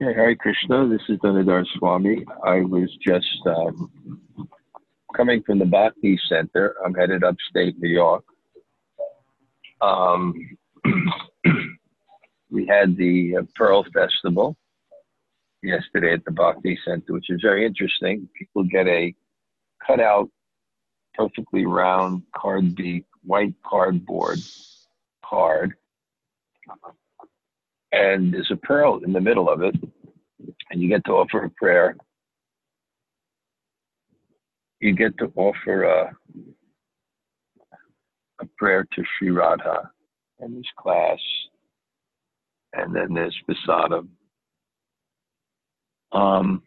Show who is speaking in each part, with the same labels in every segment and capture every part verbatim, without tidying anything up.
Speaker 1: Okay, Hare Krishna. This is Dhanadhar Swami. I was just um, coming from the Bhakti Center. I'm headed upstate New York. Um, we had the uh, Pearl Festival yesterday at the Bhakti Center, which is very interesting. People get a cutout, perfectly round card beat, white cardboard card, and there's a pearl in the middle of it, and you get to offer a prayer. You get to offer a, a prayer to Sri Radha and his class, and then there's Prasadam. Um,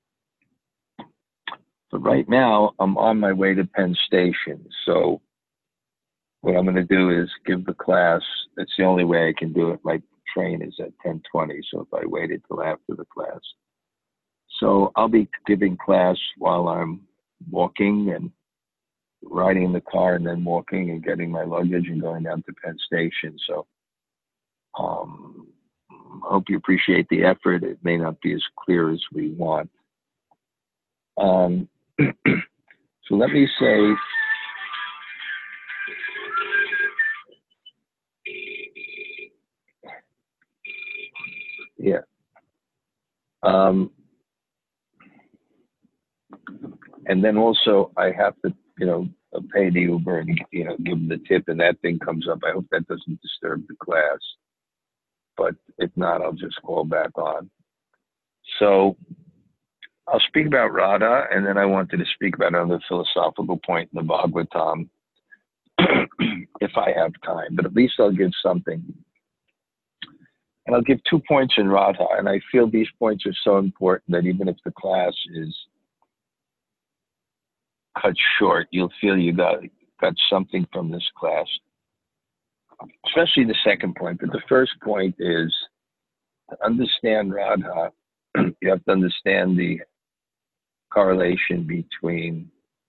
Speaker 1: but right now, I'm on my way to Penn Station, so what I'm going to do is give the class. That's the only way I can do it. My train is at ten twenty, so if I waited till after the class. So I'll be giving class while I'm walking and riding in the car and then walking and getting my luggage and going down to Penn Station. So um, I hope you appreciate the effort. It may not be as clear as we want. Um, so let me say, yeah. Um, and then also I have to, you know, pay the Uber and, you know, give them the tip, and that thing comes up. I hope that doesn't disturb the class, but if not, I'll just call back on. So I'll speak about Radha, and then I wanted to speak about another philosophical point in the Bhagavatam, if I have time, but at least I'll give something. And I'll give two points in Radha, and I feel these points are so important that even if the class is cut short, you'll feel you got, got something from this class, especially the second point. But the first point is to understand Radha, you have to understand the correlation between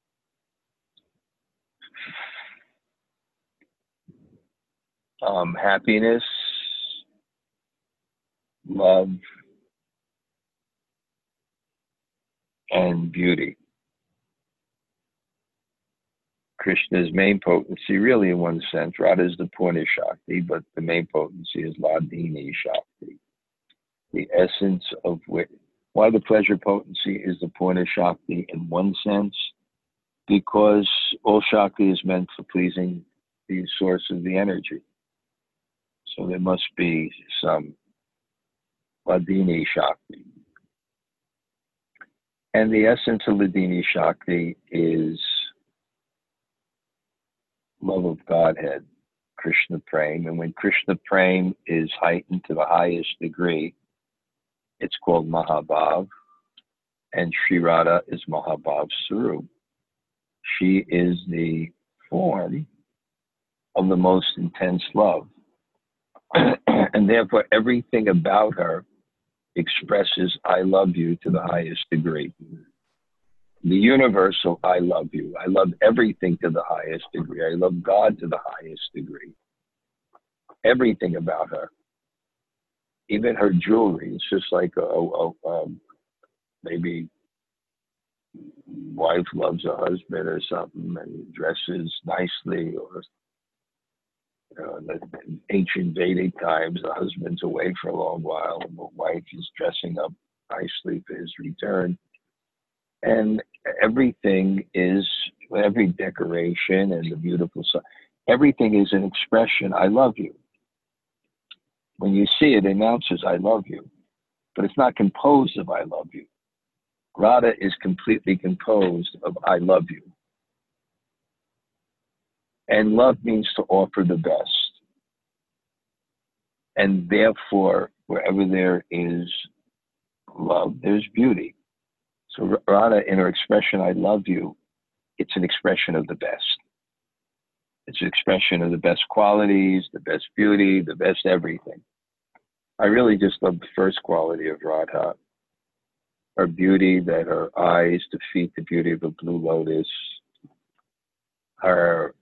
Speaker 1: um, happiness, love, and beauty. Krishna's main potency, really in one sense, Radha is the Purna Shakti, but the main potency is Hladini Shakti. The essence of which, why the pleasure potency is the Purna Shakti in one sense? Because all Shakti is meant for pleasing the source of the energy. So there must be some Hladini Shakti. And the essence of Hladini Shakti is love of Godhead, Krishna Prem. And when Krishna Prem is heightened to the highest degree, it's called Mahabhav, and Sri Radha is Mahabhav Sarup. She is the form of the most intense love. And therefore, everything about her expresses I love you to the highest degree. The universal I love you. I love everything to the highest degree. I love God to the highest degree. Everything about her. Even her jewelry. It's just like a, a, a maybe wife loves a husband or something and dresses nicely, or you know, in the ancient Vedic times, the husband's away for a long while and the wife is dressing up nicely for his return. And everything is, every decoration and the beautiful stuff, everything is an expression, I love you. When you see it, it announces I love you, but it's not composed of I love you. Radha is completely composed of I love you. And love means to offer the best. And therefore, wherever there is love, there's beauty. So Radha, in her expression, I love you, it's an expression of the best. It's an expression of the best qualities, the best beauty, the best everything. I really just love the first quality of Radha, her beauty, that her eyes defeat the beauty of a blue lotus, her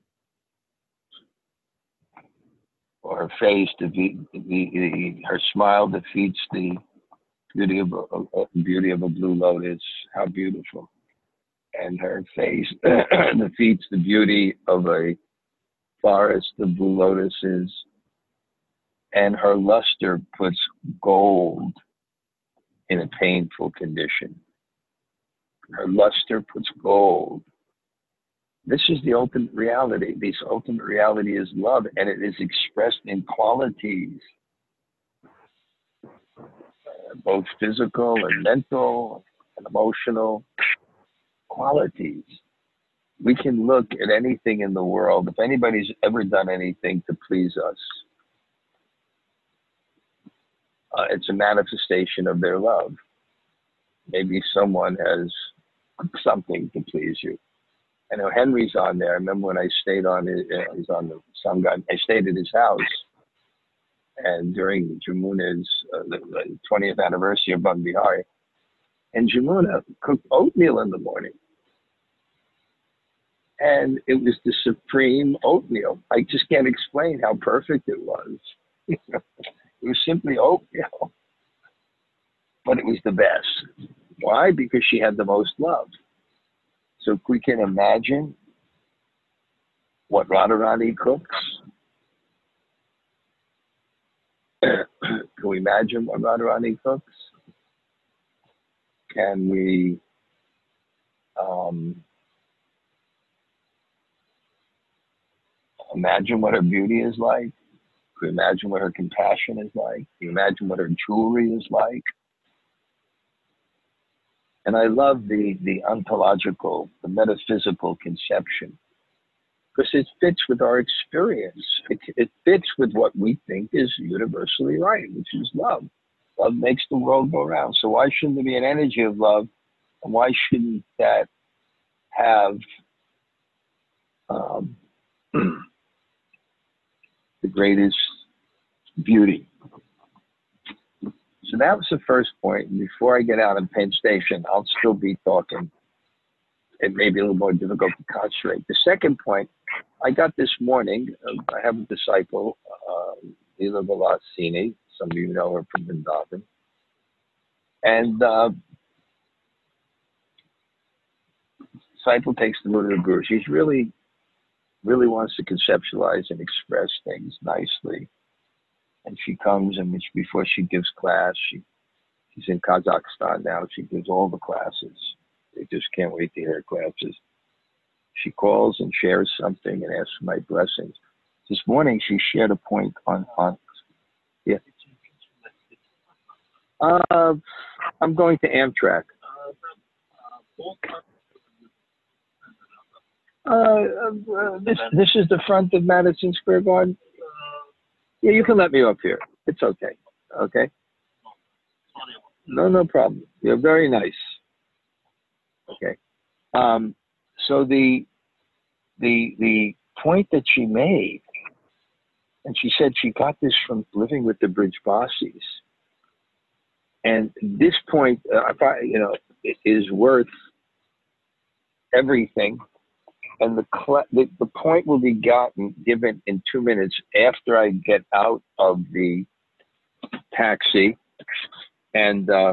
Speaker 1: or her face, defeat, the, the, her smile defeats the beauty of a, a beauty of a blue lotus, how beautiful. And her face defeats the beauty of a forest of blue lotuses. And her luster puts gold in a painful condition. Her luster puts gold. This is the ultimate reality. This ultimate reality is love, and it is expressed in qualities, uh, both physical and mental and emotional qualities. We can look at anything in the world. If anybody's ever done anything to please us, uh, it's a manifestation of their love. Maybe someone has something to please you. I know Henry's on there. I remember when I stayed on his, uh, he's on the some guy. I stayed at his house, and during Jamuna's uh, the, the twentieth anniversary of Bhakti Vihari, and Jamuna cooked oatmeal in the morning, and it was the supreme oatmeal. I just can't explain how perfect it was. It was simply oatmeal, but it was the best. Why? Because she had the most love. So if we can imagine what Radharani cooks, can we imagine what Radharani cooks? Can we um, imagine what her beauty is like? Can we imagine what her compassion is like? Can we imagine what her jewelry is like? And I love the, the ontological, the metaphysical conception, because it fits with our experience. It, it fits with what we think is universally right, which is love. Love makes the world go round. So why shouldn't there be an energy of love? And why shouldn't that have um, the greatest beauty? So that was the first point. And before I get out of Penn Station, I'll still be talking. It may be a little more difficult to concentrate. The second point, I got this morning, uh, I have a disciple, uh, Leela Vilasini. Some of you know her from Vrindavan. And uh, disciple takes the mood of the guru. She's really, really wants to conceptualize and express things nicely. And she comes, and before she gives class, she, she's in Kazakhstan now. She gives all the classes. They just can't wait to hear her classes. She calls and shares something and asks for my blessings. This morning, she shared a point on, on yeah. Uh, I'm going to Amtrak. Uh, uh, this, this is the front of Madison Square Garden. Yeah, you can let me up here. It's okay. Okay? No, no problem. You're very nice. Okay. Um, so the the the point that she made, and she said she got this from living with the Brijbasis, and this point, uh, you know, is worth everything. And the, the the point will be gotten, given in two minutes after I get out of the taxi and uh,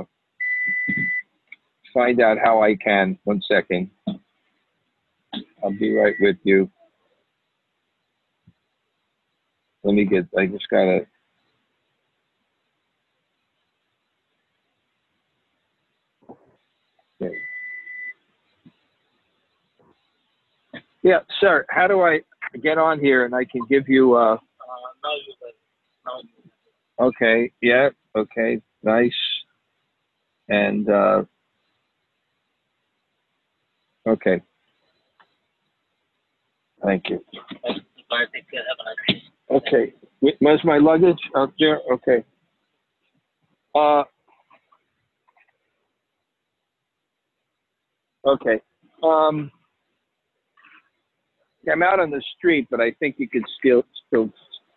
Speaker 1: find out how I can. One second. I'll be right with you. Let me get, I just gotta. Okay. Yeah, sir, how do I get on here and I can give you, uh, uh now you now you okay, yeah, okay, nice. And, uh, okay. Thank you. Okay, where's my luggage? Up there, okay. Uh, okay. Um, I'm out on the street, but I think you could still still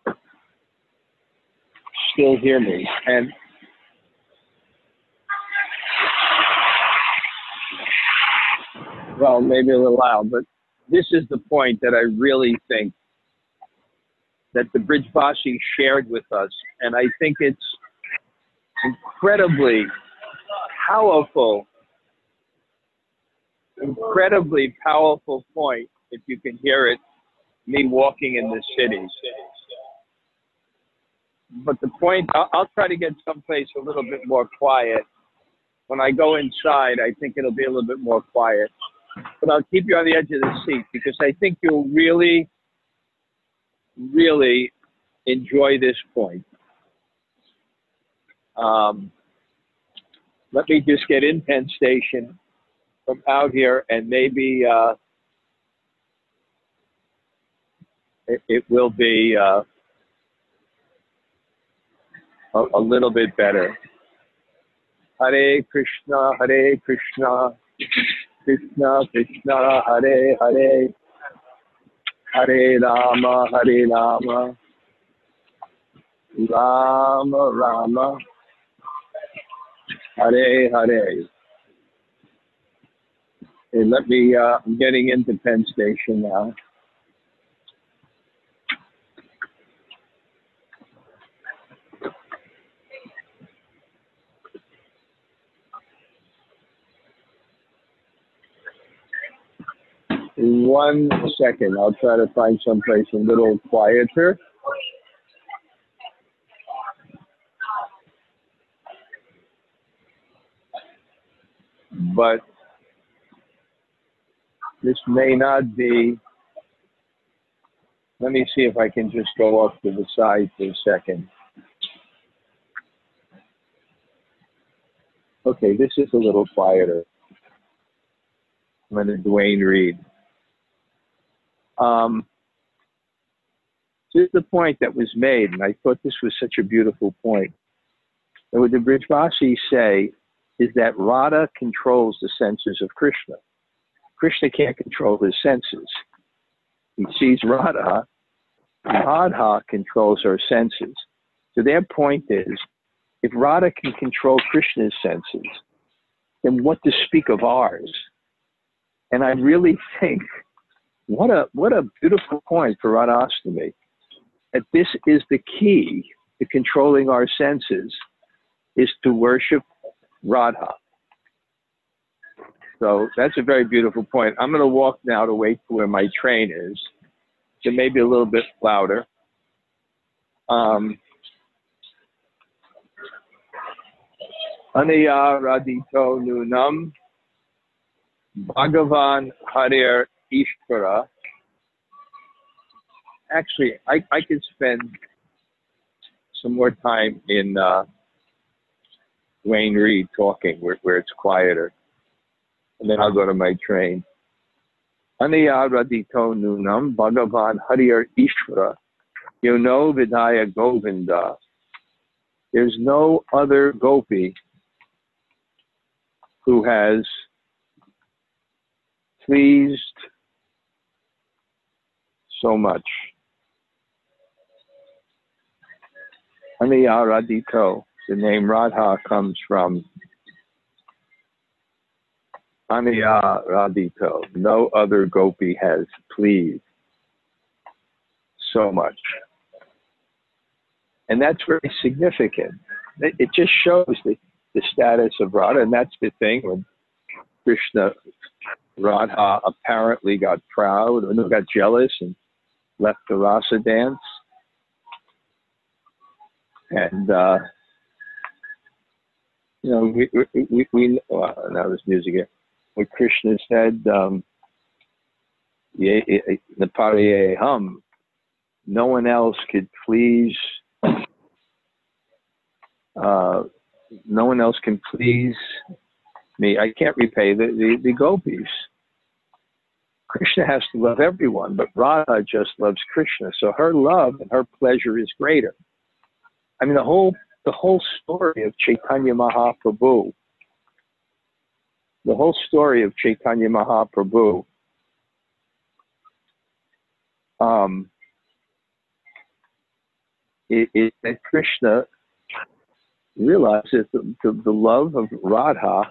Speaker 1: still hear me. And well, maybe a little loud, but this is the point that I really think that the Brijbasi shared with us, and I think it's incredibly
Speaker 2: powerful, incredibly powerful point, if you can hear it, me walking in the city. But the point, I'll, I'll try to get someplace a little bit more quiet. When I go inside, I think it'll be a little bit more quiet. But I'll keep you on the edge of the seat because I think you'll really, really enjoy this point. Um, let me just get in Penn Station from out here, and maybe uh, it, it will be uh, a, a little bit better. Hare Krishna, Hare Krishna, Krishna Krishna, Hare Hare, Hare Rama, Hare Rama, Rama Rama, Hare Hare. Hey, let me, uh, I'm getting into Penn Station now. One second, I'll try to find someplace a little quieter. But this may not be, let me see if I can just go off to the side for a second. Okay, this is a little quieter. I'm going to Duane Reade. Um, this is the point that was made, and I thought this was such a beautiful point. And what the Brijvasis say is that Radha controls the senses of Krishna. Krishna can't control his senses. He sees Radha, Radha controls her senses. So their point is, if Radha can control Krishna's senses, then what to speak of ours? And I really think, what a what a beautiful point for Radhastami, that this is the key to controlling our senses, is to worship Radha. So that's a very beautiful point. I'm going to walk now to wait for where my train is. So maybe a little bit louder. Um, Anaya Radhito Nunam Bhagavan Harir Ishvara. Actually, I, I could spend some more time in uh, Duane Reade talking where, where it's quieter. And then I'll go to my train. Anaya Radhito Nunam Bhagavan Harir Ishvara. You know Vidya Govinda. There's no other gopi who has pleased so much. Anaya Radhito, the name Radha comes from Anaya Radhito. No other gopi has pleased so much. And that's very significant. It, it just shows the, the status of Radha, and that's the thing when Krishna, Radha apparently got proud or got jealous and left the rasa dance. And, uh, you know, we, we, we, we oh, now there's music here. What Krishna said, um, Napariye hum, no one else could please, uh, no one else can please me. I can't repay the, the, the gopis. Krishna has to love everyone, but Radha just loves Krishna. So her love and her pleasure is greater. I mean, the whole, the whole story of Chaitanya Mahaprabhu, the whole story of Chaitanya Mahaprabhu, um, is it, that Krishna realizes that the, the love of Radha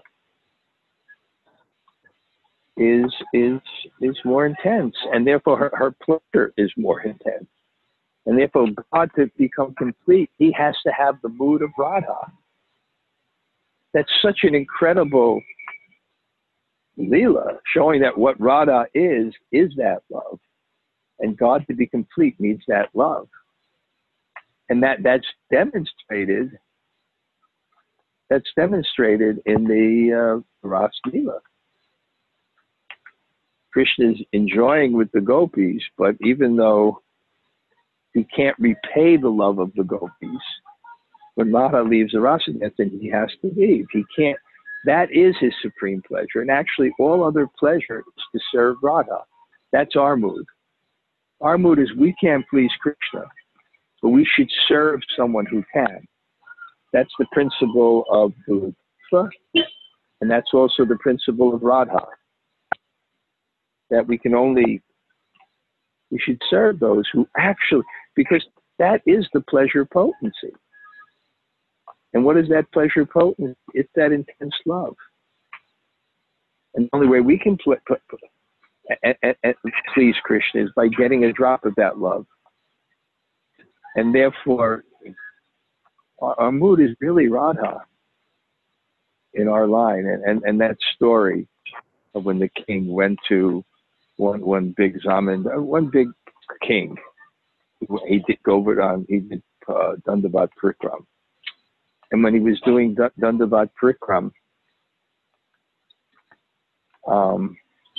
Speaker 2: is is is more intense, and therefore her, her pleasure is more intense. And therefore, God, to become complete, he has to have the mood of Radha. that's such an incredible Leela, showing that what Radha is, is that love. And God to be complete needs that love. And that, that's demonstrated, that's demonstrated in the uh, Ras Leela. Krishna is enjoying with the gopis, but even though he can't repay the love of the gopis, when Radha leaves the rasa dance, then he has to leave. He can't. That is his supreme pleasure. And actually, all other pleasure is to serve Radha. That's our mood. Our mood is we can't please Krishna, but we should serve someone who can. That's the principle of Bhuva, and that's also the principle of Radha. That we can only, we should serve those who actually, because that is the pleasure potency. And what is that pleasure potency? It's that intense love. And the only way we can pl- pl- pl- and, and, and please Krishna is by getting a drop of that love. And therefore, our, our mood is really Radha in our line. And, and, and that story of when the king went to one, one big Zaman, one big king, he did Govardhan, he did uh, Dandavat Prikram. And when he was doing Dandavat Prikram, um,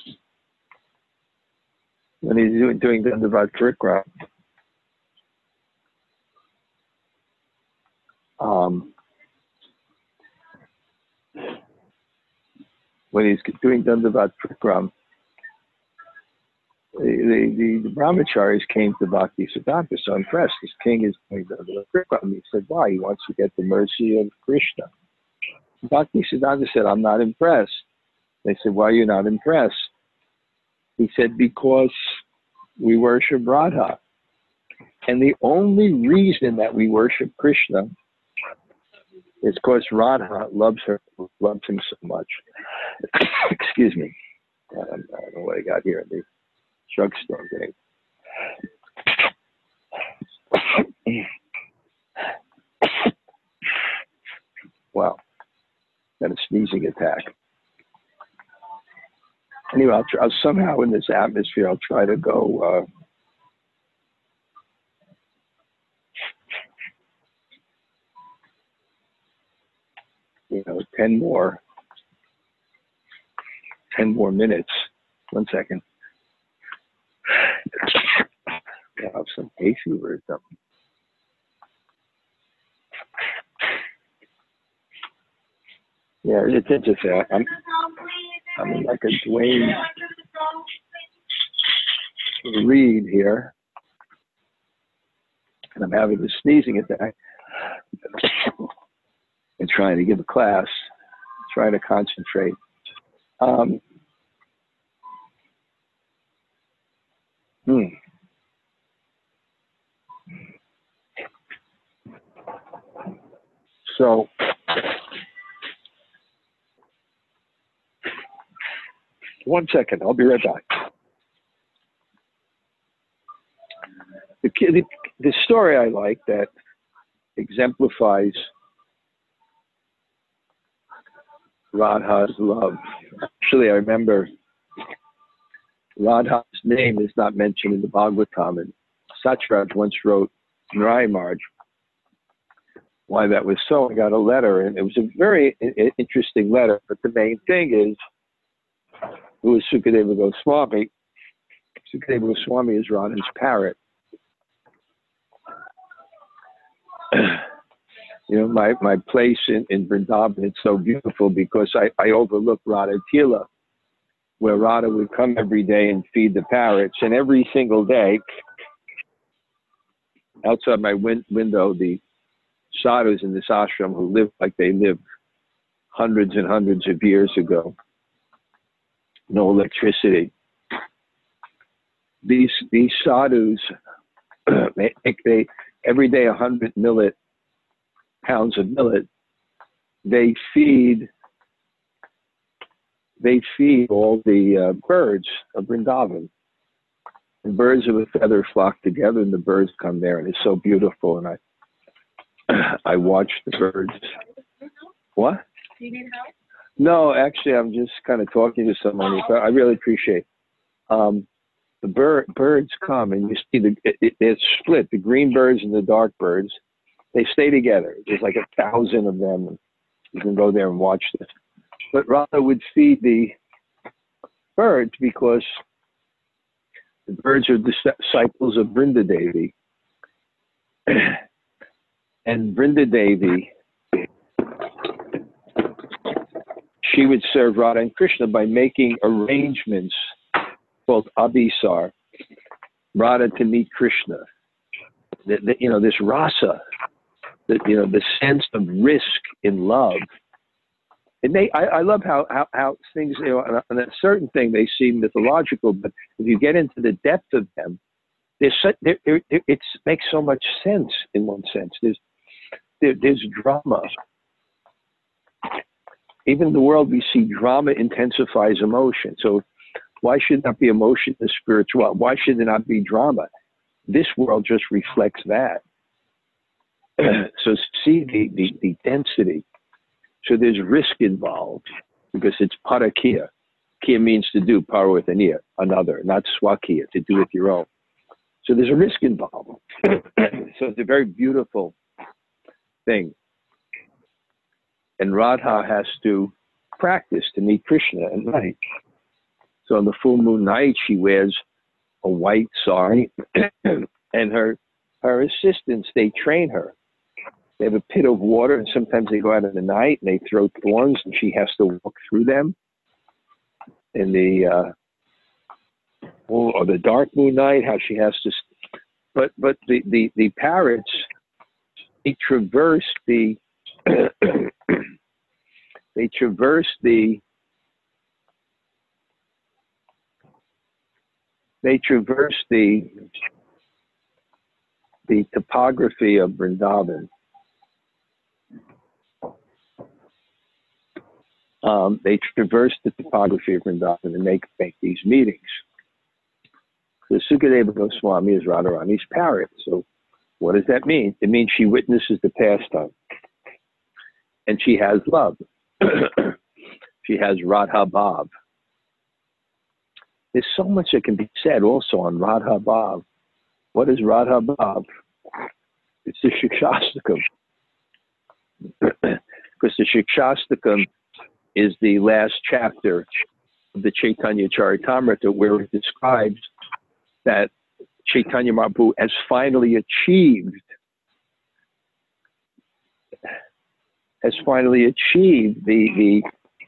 Speaker 2: when he was doing, doing Dandavat Prikram, um, when he's doing Dandavat Prikram, the, the, the brahmacharis came to Bhakti Siddhanta, so impressed. This king is doing Dandavat Prikram. He said, why? He wants to get the mercy of Krishna. Bhakti Siddhanta said, I'm not impressed. They said, why are you not impressed? He said, because we worship Radha. And the only reason that we worship Krishna is because Radha loves her, loves him so much. Excuse me. I don't, I don't know what I got here in the drugstore thing. Wow. Got a sneezing attack. Anyway, I'll, try, I'll somehow in this atmosphere, I'll try to go, uh, you know, ten more, ten more minutes. One second. I have some hay fever or something. Yeah, it's interesting. I'm, I'm in like a Dwayne Reed here, and I'm having a sneezing attack and trying to give a class, trying to concentrate. Um, hmm. So, one second, I'll be right back. The, the, the story I like that exemplifies Radha's love. Actually, I remember Radha's name is not mentioned in the Bhagavatam, and Satyaraj once wrote in Raimarj why that was so. I got a letter, and it was a very interesting letter, but the main thing is, it was Sukadeva Goswami. Sukadeva Goswami is Radha's parrot. You know, my, my place in, in Vrindavan, it's so beautiful because I, I overlook Radha Tila, where Radha would come every day and feed the parrots. And every single day, outside my win- window, the sadhus in this ashram who lived like they lived hundreds and hundreds of years ago, no electricity. These these sadhus make they every day a hundred millet pounds of millet. They feed they feed all the uh, birds of Vrindavan. And birds of a feather flock together, and the birds come there, and it's so beautiful. And I I watch the birds. What?
Speaker 3: Do you need help?
Speaker 2: No, actually, I'm just kind of talking to someone. So I really appreciate. Um, the bird birds come and you see the it, it, it's split. The green birds and the dark birds, they stay together. There's like a thousand of them. You can go there and watch this. But Radha would feed the birds because the birds are disciples of Vrinda Devi. And Vrinda Devi, she would serve Radha and Krishna by making arrangements called Abhisar, Radha to meet Krishna. The, the, you know, this rasa, the, you know, the sense of risk in love. And they, I, I love how, how, how things, you know, on a, on a certain thing, they seem mythological, but if you get into the depth of them, there's such, there, there, it makes so much sense in one sense. There's, there, there's drama. Even in the world, we see drama intensifies emotion. So why should not be emotion as spiritual? Why should there not be drama? This world just reflects that. So see the, the, the density. So there's risk involved because it's parakia. Kia means to do, para with an ear, another, not swakia, to do with your own. So there's a risk involved. So it's a very beautiful thing. And Radha has to practice to meet Krishna at night. So on the full moon night, she wears a white sari, and her her assistants, they train her. They have a pit of water, and sometimes they go out in the night and they throw thorns, and she has to walk through them. In the uh, or the dark moon night, how she has to. But but the the the parrots, they traverse the. They traverse the. They traverse the the topography of Vrindavan. Um, they traverse the topography of Vrindavan and make make these meetings. The Sukadeva Goswami is Radharani's parrot. So, what does that mean? It means she witnesses the pastime, and she has love. She has Radha Bhav. There's so much that can be said also on Radha Bhav. What is Radha Bhav? It's the Shikshastakam. Because the Shikshastakam is the last chapter of the Chaitanya Charitamrita, where it describes that Chaitanya Mahaprabhu has finally achieved, has finally achieved the the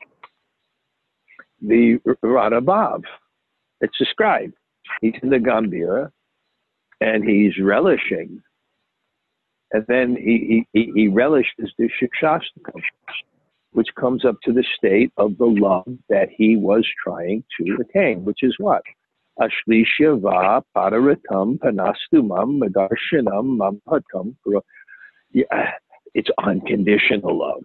Speaker 2: the Radha Bhav. It's described. He's in the Gambhira, and he's relishing. And then he, he, he relishes the Shikshastakam, which comes up to the state of the love that he was trying to attain, which is what? Ashlishya va pararatam panastumam madarshanam mamhatam. Yeah, it's unconditional love.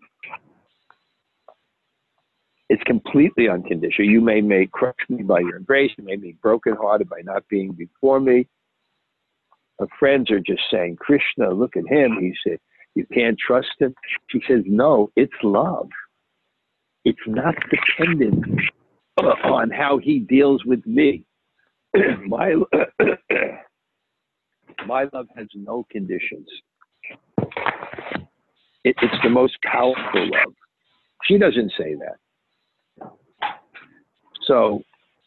Speaker 2: It's completely unconditional. You may make crush me by your embrace. You may be brokenhearted by not being before me. Her friends are just saying, Krishna, look at him. He said, you can't trust him. She says, no, it's love. It's not dependent on how he deals with me. my, my love has no conditions. It, it's the most powerful love. She doesn't say that. So,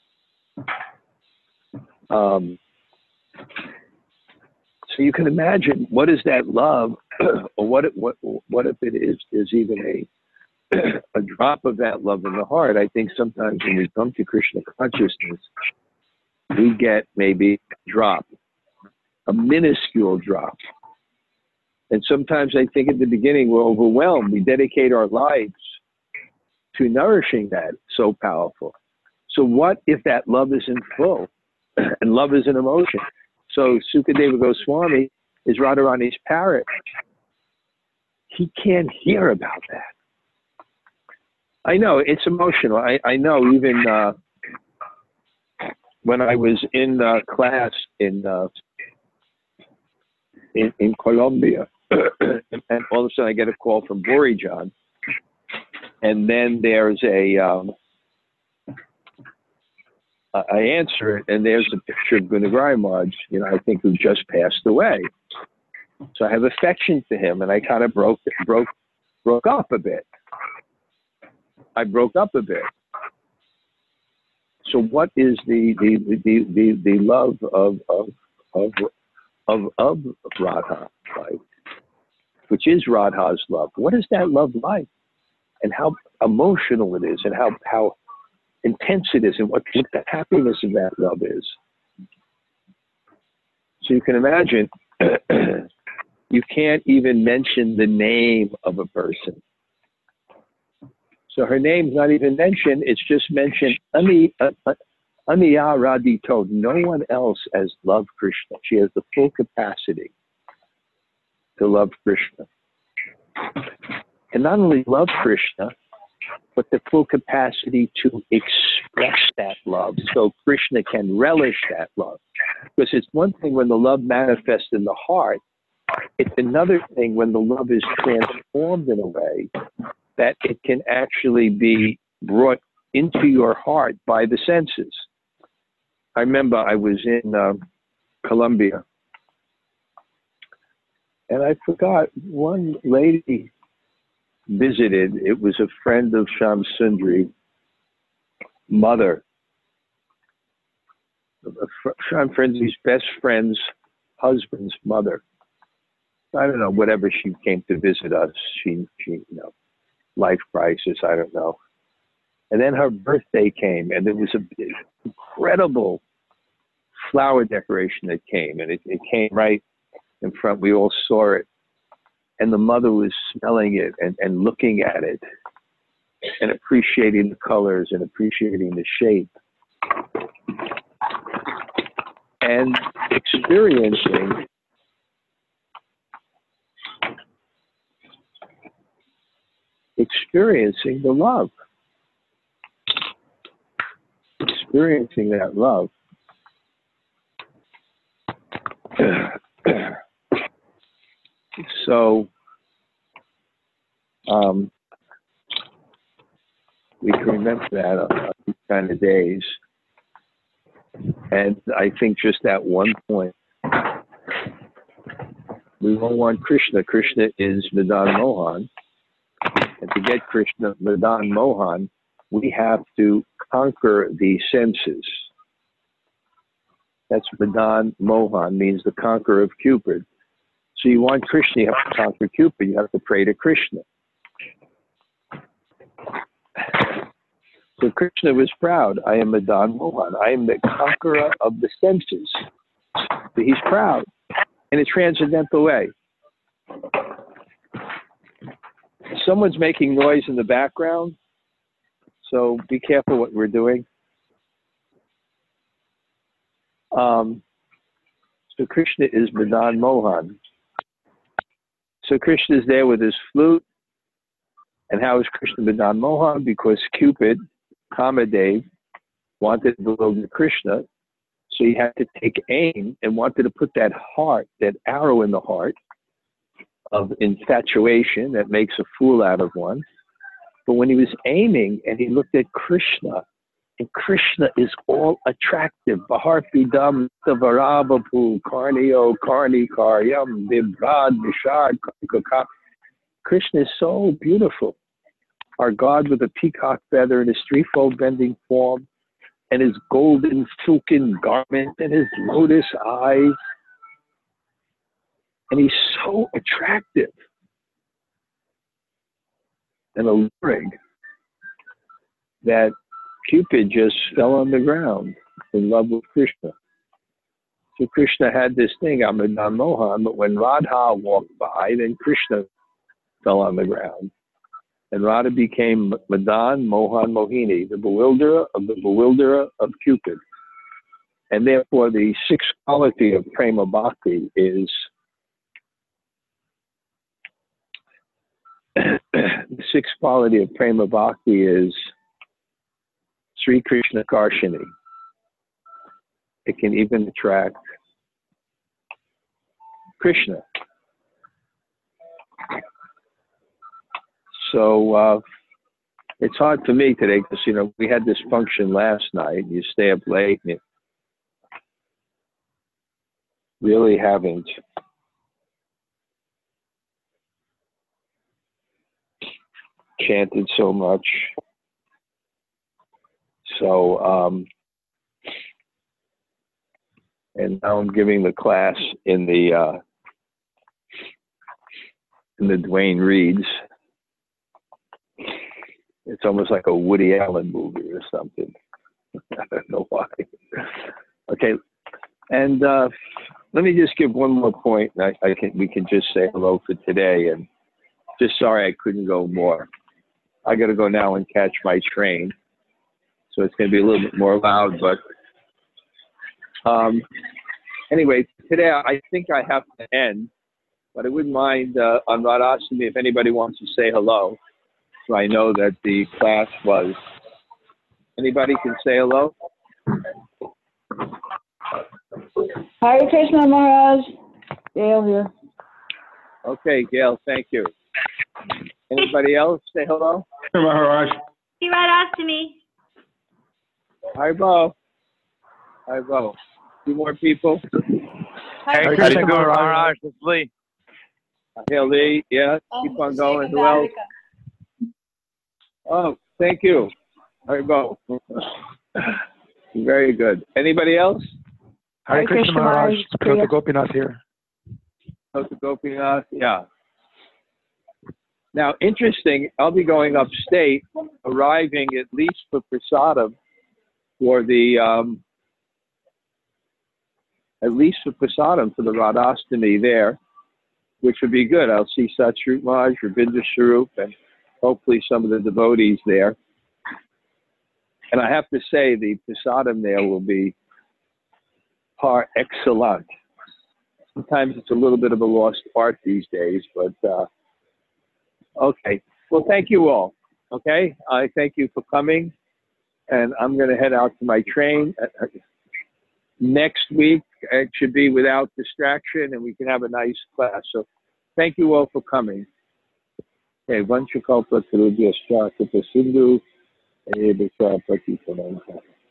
Speaker 2: um, so you can imagine, what is that love, or what if, what what if it is is even a a drop of that love in the heart? I think sometimes when we come to Krishna consciousness, we get maybe a drop, a minuscule drop, and sometimes I think at the beginning we're overwhelmed. We dedicate our lives to nourishing that so powerful. So what if that love isn't full, and love is an emotion? So Sukadeva Goswami is Radharani's parrot. He can't hear about that. I know, it's emotional. I, I know even uh, when I was in uh, class in, uh, in in Colombia, and all of a sudden I get a call from Bori John, And then there's a, um, I answer it, and there's a picture of Gunagari Maharaj, you know, I think who just passed away. So I have affection for him, and I kind of broke, broke, broke up a bit. I broke up a bit. So what is the the the the, the love of of of of, of Radha like? Which is Radha's love. What is that love like? And how emotional it is, and how how intense it is, and what, what the happiness of that love is. So you can imagine, you can't even mention the name of a person. So her name's not even mentioned, it's just mentioned, Ani, uh, uh, Aniya Radhito. No one else has loved Krishna. She has the full capacity to love Krishna. And not only love Krishna, but the full capacity to express that love, so Krishna can relish that love. Because it's one thing when the love manifests in the heart, it's another thing when the love is transformed in a way that it can actually be brought into your heart by the senses. I remember I was in uh, Colombia, and I forgot, one lady visited. It was a friend of Shyam Sundari, mother. Shyam Sundari's best friend's husband's mother. I don't know, whatever, she came to visit us. She, she, you know, life crisis, I don't know. And then her birthday came, and there was an incredible flower decoration that came, and it, it came right in front. We all saw it. And the mother was smelling it and, and looking at it and appreciating the colors and appreciating the shape. And experiencing experiencing the love. Experiencing that love. So um, we can remember that on these kind of days. And I think just at one point, we don't want Krishna. Krishna is Madan Mohan. And to get Krishna, Madan Mohan, we have to conquer the senses. That's Madan Mohan, means the conqueror of Cupid. So you want Krishna, you have to conquer Cupid, you have to pray to Krishna. So Krishna was proud. I am Madan Mohan. I am the conqueror of the senses. So he's proud in a transcendental way. Someone's making noise in the background, so be careful what we're doing. Um, so Krishna is Madan Mohan. So Krishna is there with his flute. And how is Krishna Madan Mohan? Because Cupid, Kamadev, wanted to bewilder Krishna. So he had to take aim and wanted to put that heart, that arrow in the heart of infatuation that makes a fool out of one. But when he was aiming and he looked at Krishna, and Krishna is all attractive. Baharpidam Tavarabapu Karnio Karni Karyam Vibrad Vishad Kakak. Krishna is so beautiful. Our God with a peacock feather and his threefold bending form and his golden silken garment and his lotus eyes. And he's so attractive and alluring that Cupid just fell on the ground in love with Krishna. So Krishna had this thing, I'm Madan Mohan, but when Radha walked by, then Krishna fell on the ground. And Radha became Madan Mohan Mohini, the bewilderer of the bewilderer of Cupid. And therefore the sixth quality of Prema Bhakti is the sixth quality of Prema Bhakti is Sri Krishna Karshini. It can even attract Krishna. So uh, It's hard for me today because, you know, we had this function last night. You stay up late and you really haven't chanted so much. So, um, and now I'm giving the class in the, uh, in the Duane Reads. It's almost like a Woody Allen movie or something. I don't know why. Okay. And, uh, let me just give one more point. I, I can, we can just say hello for today, and just sorry I couldn't go more. I got to go now and catch my train. So it's going to be a little bit more loud, but um, anyway, today I think I have to end, but I wouldn't mind uh, on Radhastami if anybody wants to say hello. So I know that the class was. Anybody can say hello?
Speaker 3: Hare Krishna Maharaj. Gail here.
Speaker 2: Okay, Gail, thank you. Anybody else say hello?
Speaker 4: Maharaj.
Speaker 5: Happy Radhastami.
Speaker 2: Hi, Bo. Hi, Bo. Two more people.
Speaker 4: Hare Krishna Guru Maharaj. It's Lee.
Speaker 2: Hey, Lee. Yeah, keep on going. Who else? Oh, thank you. Hi, Bo. Very good. Anybody else?
Speaker 4: Hare Krishna Maharaj. Prabhu Gopinath here.
Speaker 2: Doctor Gopinath, yeah. Now, interesting, I'll be going upstate, arriving at least for Prasadam for the, um, at least for Prasadam for the Radhastami there, which would be good. I'll see Satsrup Maharaj, Rabindra Swarup, and hopefully some of the devotees there. And I have to say, the Prasadam there will be par excellent. Sometimes it's a little bit of a lost art these days, but uh, okay. Well, thank you all. Okay, I thank you for coming, and I'm going to head out to my train. Next week it should be without distraction, and we can have a nice class. So, thank you all for coming. Okay, Vanchakalpa Tarubhyascha Kripa Sindhu, Eva Prati